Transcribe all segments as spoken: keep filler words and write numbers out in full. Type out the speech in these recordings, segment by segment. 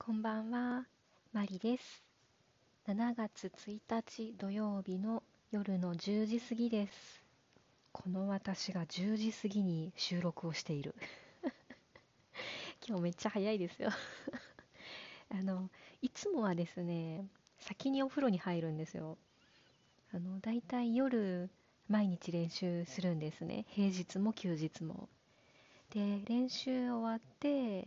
こんばんは、マリです。しちがつついたち土曜日の夜のじゅうじ過ぎです。この私がじゅうじ過ぎに収録をしている。今日めっちゃ早いですよ。あの、いつもはですね、先にお風呂に入るんですよ。あの、だいたい夜、毎日練習するんですね。平日も休日も。で、練習終わって、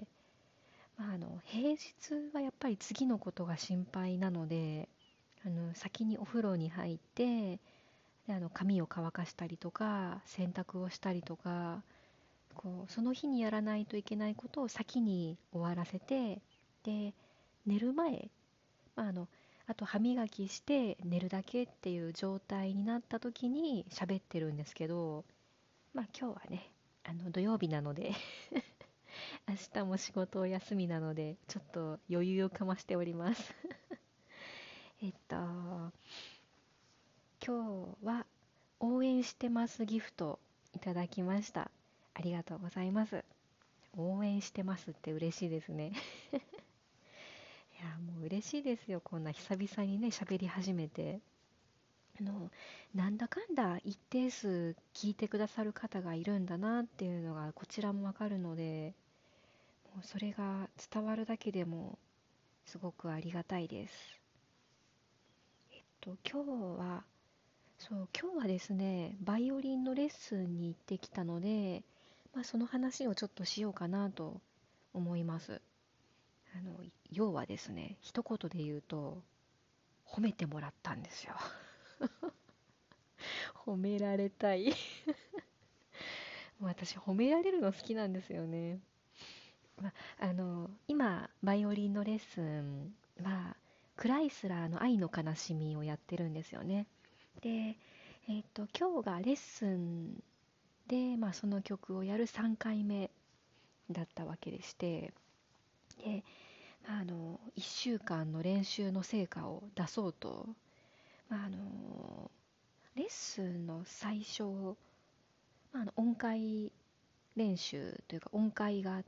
まあ、あの平日はやっぱり次のことが心配なので、あの先にお風呂に入って、であの髪を乾かしたりとか洗濯をしたりとか、こうその日にやらないといけないことを先に終わらせて、で寝る前、まあ、あのあと歯磨きして寝るだけっていう状態になった時に喋ってるんですけど、まあ今日はね、あの土曜日なので明日も仕事お休みなので、ちょっと余裕をかましております。えっと、今日は応援してますギフトいただきました。ありがとうございます。応援してますって嬉しいですね。いや、もう嬉しいですよ。こんな久々にね、喋り始めて。あの、なんだかんだ一定数聞いてくださる方がいるんだなっていうのがこちらもわかるので、もうそれが伝わるだけでもすごくありがたいです。と今日はそう今日はですね、バイオリンのレッスンに行ってきたので、まあ、その話をちょっとしようかなと思います。あの要はですね、一言で言うと褒めてもらったんですよ。褒められたい。もう私褒められるの好きなんですよね。まあ、あの今バイオリンのレッスンはクライスラーの「愛の悲しみ」をやってるんですよね。で、えっと今日がレッスンで、まあ、その曲をやるさんかいめだったわけでして、で、まあ、あのいっしゅうかんの練習の成果を出そうと、まあ、あのレッスンの最初、まあ、あの音階練習というか音階があって、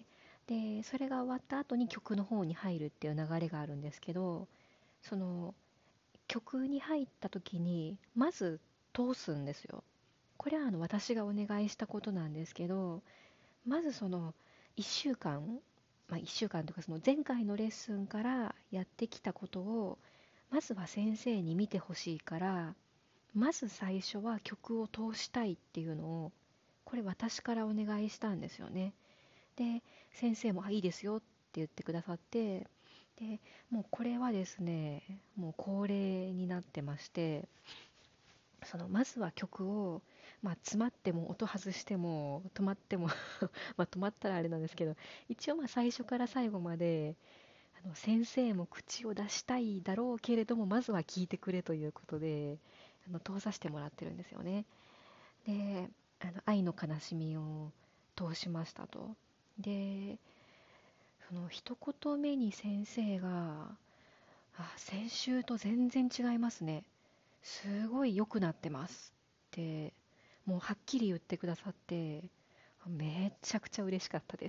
でそれが終わった後に曲の方に入るっていう流れがあるんですけど、その曲に入った時にまず通すんですよ。これはあの私がお願いしたことなんですけど、まずそのいっしゅうかん、まあ、いっしゅうかんとかその前回のレッスンからやってきたことをまずは先生に見てほしいから、まず最初は曲を通したいっていうのを、これ私からお願いしたんですよね。で、先生も「あ、いいですよ」って言ってくださって、でもうこれはですね、もう恒例になってまして、そのまずは曲を、まあ、詰まっても音外しても止まってもまあ止まったらあれなんですけど、一応まあ最初から最後まで、あの先生も口を出したいだろうけれどもまずは聞いてくれということで、あの通させてもらってるんですよね。で、あの愛の悲しみを通しましたと。で、その一言目に先生が「あ、先週と全然違いますね、すごい良くなってます」ってもうはっきり言ってくださって、めっちゃくちゃ嬉しかったです。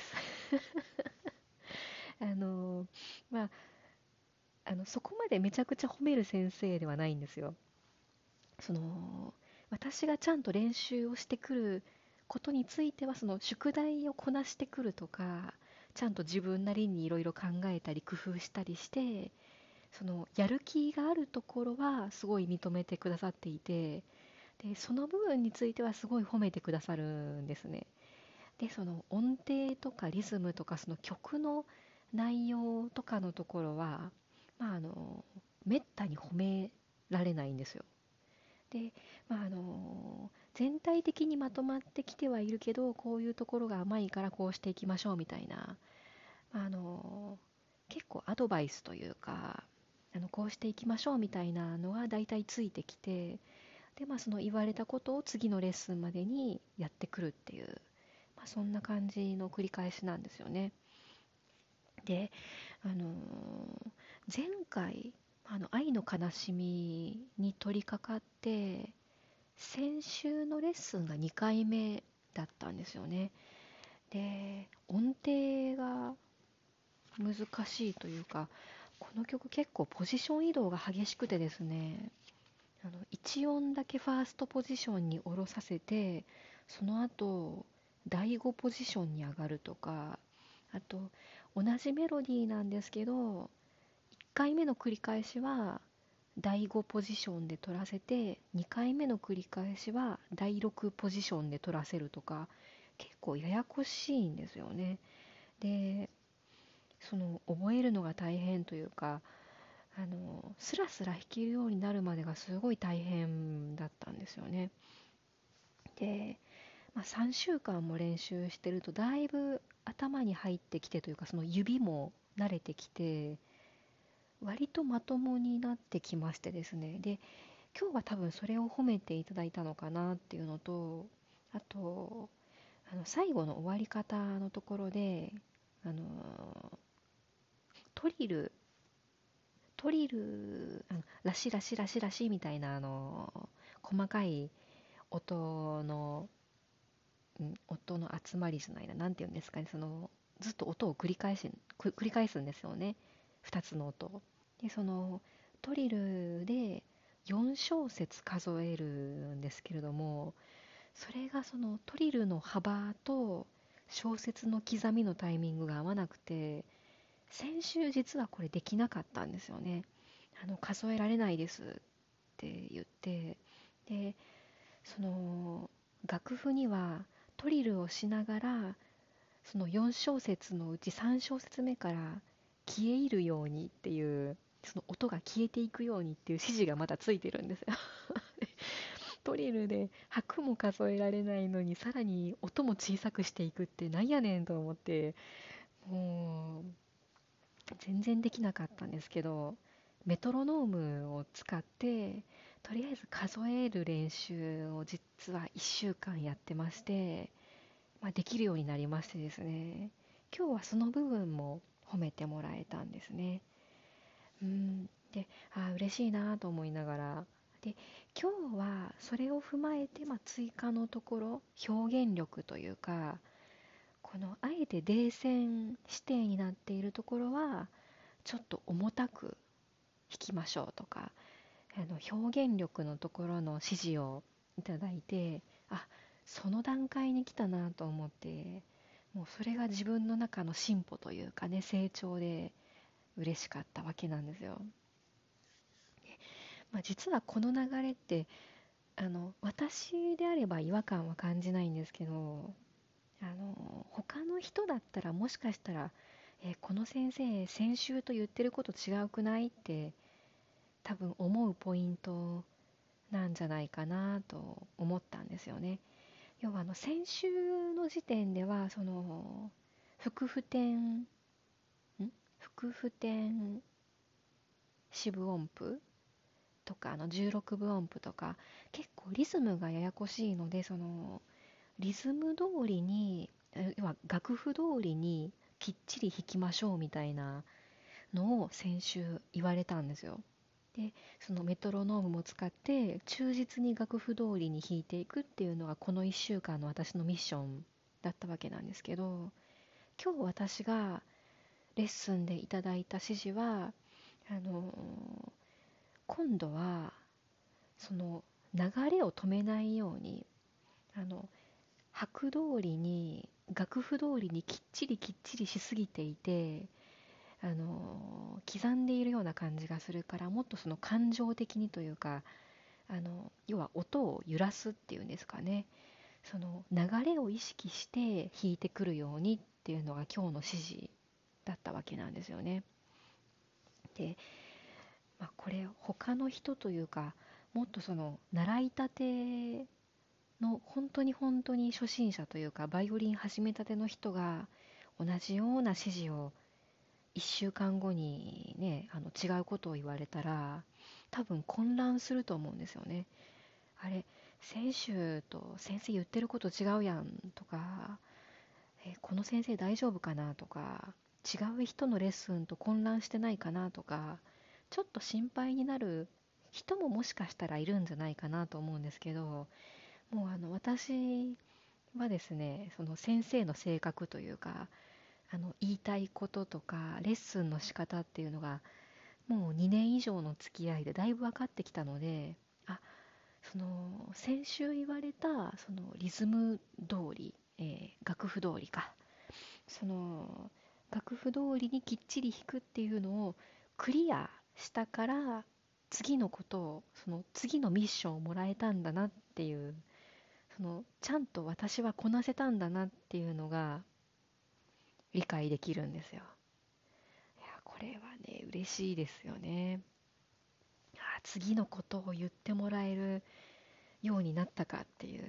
あのまああのそこまでめちゃくちゃ褒める先生ではないんですよ。その私がちゃんと練習をしてくることについては、その宿題をこなしてくるとか、ちゃんと自分なりにいろいろ考えたり工夫したりして、そのやる気があるところはすごい認めてくださっていて、でその部分についてはすごい褒めてくださるんですね。でその音程とかリズムとかその曲の内容とかのところは、まあ、あのめったに褒められないんですよ。で、まあ、あの全体的にまとまってきてはいるけど、こういうところが甘いからこうしていきましょうみたいな、あの結構アドバイスというか、あのこうしていきましょうみたいなのは大体ついてきて、で、まあ、その言われたことを次のレッスンまでにやってくるっていう、まあ、そんな感じの繰り返しなんですよね。で、あのー前回あの愛の悲しみに取り掛かって、先週のレッスンがにかいめだったんですよね。で音程が難しいというか、この曲結構ポジション移動が激しくてですね、あのいち音だけファーストポジションに下ろさせて、その後だいごポジションに上がるとか、あと同じメロディーなんですけど、いっかいめの繰り返しはだいごポジションで取らせて、にかいめの繰り返しはだいろくポジションで取らせるとか、結構ややこしいんですよね。で、その覚えるのが大変というか、あのスラスラ弾けるようになるまでがすごい大変だったんですよね。で、まあ、さんしゅうかんも練習してるとだいぶ頭に入ってきてというか、その指も慣れてきて、割とまともになってきましてですね。で、今日は多分それを褒めていただいたのかなっていうのと、あと、あの最後の終わり方のところで、あのトリル、トリル、あのラシラシラシラシみたいな、あの細かい音の、ん音の集まりじゃないな、なんていうんですかね、その、ずっと音を繰り返し、く繰り返すんですよね。ふたつの音を。で、その、トリルでよん小節数えるんですけれども、それがそのトリルの幅と小節の刻みのタイミングが合わなくて、先週実はこれできなかったんですよね。あの、数えられないですって言って、で、その楽譜にはトリルをしながら、そのよん小節のうちさん小節目から消え入るようにっていう、その音が消えていくようにっていう指示がまだついてるんですよ。トリルで拍も数えられないのに、さらに音も小さくしていくってなんやねんと思って、もう全然できなかったんですけど、メトロノームを使ってとりあえず数える練習を実はいっしゅうかんやってまして、まあ、できるようになりましてですね、今日はその部分も褒めてもらえたんですね。うん。で、ああ嬉しいなと思いながら、で、今日はそれを踏まえて、まあ、追加のところ、表現力というか、このあえて泥線指定になっているところはちょっと重たく弾きましょうとか、あの表現力のところの指示をいただいて、あ、その段階に来たなと思って、もうそれが自分の中の進歩というかね、成長で嬉しかったわけなんですよ。まあ、実はこの流れって、あの私であれば違和感は感じないんですけど、あの他の人だったらもしかしたら、えーこの先生先週と言ってること違うくないって多分思うポイントなんじゃないかなと思ったんですよね。要はあの先週の時点では、その副譜点ん副譜点四分音符とか、あのじゅうろくぶ音符とか、結構リズムがややこしいので、そのリズム通りに、え要は楽譜通りにきっちり弾きましょうみたいなのを先週言われたんですよ。で、そのメトロノームも使って忠実に楽譜通りに弾いていくっていうのがこのいっしゅうかんの私のミッションだったわけなんですけど、今日私がレッスンでいただいた指示は、あのー今度はその流れを止めないように、あの拍通りに楽譜通りにきっちりきっちりしすぎていて、あの刻んでいるような感じがするから、もっとその感情的にというか、あの要は音を揺らすっていうんですかね、その流れを意識して弾いてくるようにっていうのが今日の指示だったわけなんですよね。で、まあ、これ他の人というか、もっとその習いたての本当に本当に初心者というか、バイオリン始めたての人が同じような指示をいっしゅうかんごにね、あの違うことを言われたら多分混乱すると思うんですよね。あれ、先週と先生言ってること違うやんとか、えこの先生大丈夫かなとか、違う人のレッスンと混乱してないかなとか、ちょっと心配になる人ももしかしたらいるんじゃないかなと思うんですけど、もうあの私はですね、その先生の性格というか、 あの言いたいこととかレッスンの仕方っていうのがもうにねん以上の付き合いでだいぶ分かってきたので、あ、その先週言われたそのリズム通り、えー楽譜通りか、その楽譜通りにきっちり弾くっていうのをクリアしたから、次のことを、その次のミッションをもらえたんだなっていう、そのちゃんと私はこなせたんだなっていうのが理解できるんですよ。いや、これはね、嬉しいですよね。あ、次のことを言ってもらえるようになったかっていう。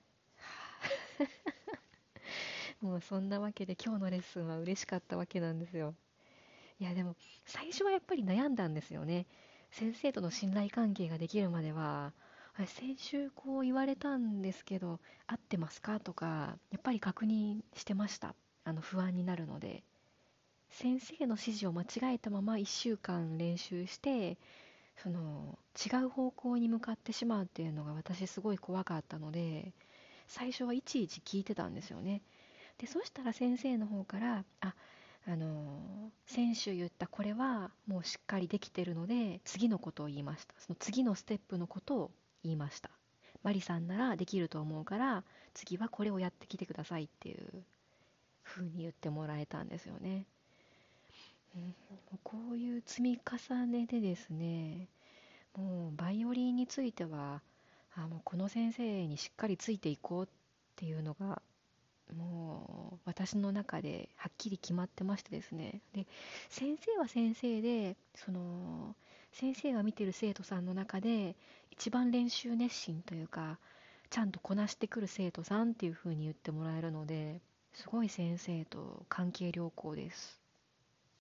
もうそんなわけで今日のレッスンは嬉しかったわけなんですよ。いやでも最初はやっぱり悩んだんですよね。先生との信頼関係ができるまでは、あれ先週こう言われたんですけど合ってますかとかやっぱり確認してました。あの不安になるので、先生の指示を間違えたままいっしゅうかん練習して、その違う方向に向かってしまうっていうのが私すごい怖かったので、最初はいちいち聞いてたんですよね。でそしたら先生の方から、あ、あのー先週言ったこれはもうしっかりできてるので次のことを言いました。その次のステップのことを言いました。マリさんならできると思うから次はこれをやってきてくださいっていう風に言ってもらえたんですよね。うん、こういう積み重ねでですね、もうバイオリンについては、あ、もうこの先生にしっかりついていこうっていうのがもう私の中ではっきり決まってましてですね。で先生は先生で、その先生が見てる生徒さんの中で一番練習熱心というかちゃんとこなしてくる生徒さんっていう風に言ってもらえるので、すごい先生と関係良好です。